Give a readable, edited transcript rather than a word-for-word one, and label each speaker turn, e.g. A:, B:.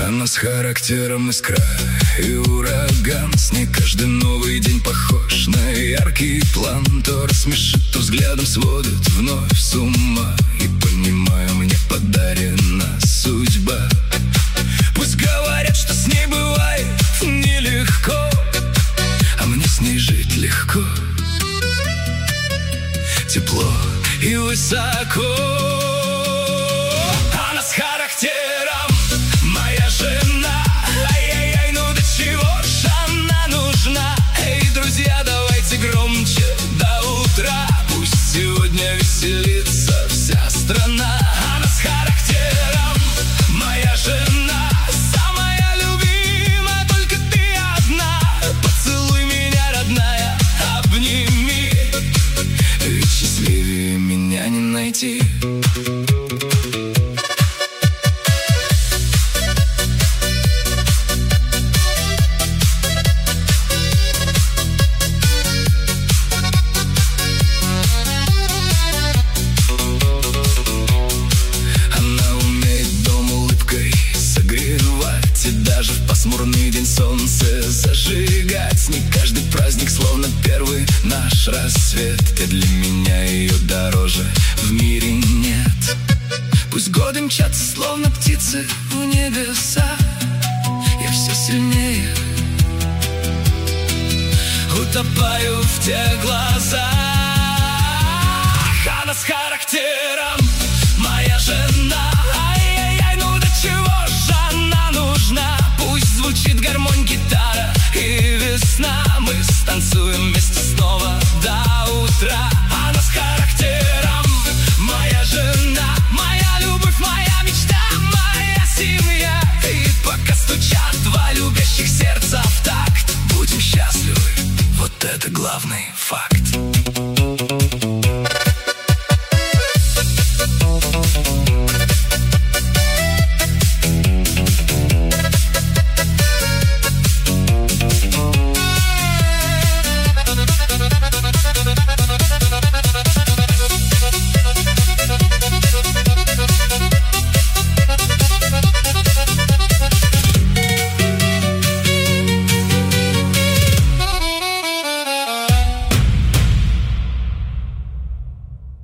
A: Она с характером искра и ураган. С ней каждый новый день похож на яркий план. То рассмешит, то взглядом сводит вновь с ума. И понимаю, мне подарена судьба. Пусть говорят, что с ней бывает нелегко, а мне с ней жить легко, тепло и высоко. Она с характером, моя жена. Ай-яй-яй, ну до чего ж она нужна? Эй, друзья, давайте громче до утра. Пусть сегодня веселится вся страна. Она с характером, моя жена. Самая любимая, только ты одна. Поцелуй меня, родная, обними, ведь счастливее меня не найти. И даже в пасмурный день солнце зажигать. С ней каждый праздник словно первый наш рассвет. И для меня ее дороже в мире нет. Пусть годы мчатся словно птицы в небеса, я все сильнее утопаю в тех глазах. Она с характером, моя жена. Ай-яй-яй, ну до чего же она нужна? Пусть звучит гармонь, гитара и весна. Мы станцуем вместе снова до утра. Она с характером, моя жена. Моя любовь, моя мечта, моя семья. И пока стучат два любящих сердца в такт, будем счастливы, вот это главный факт.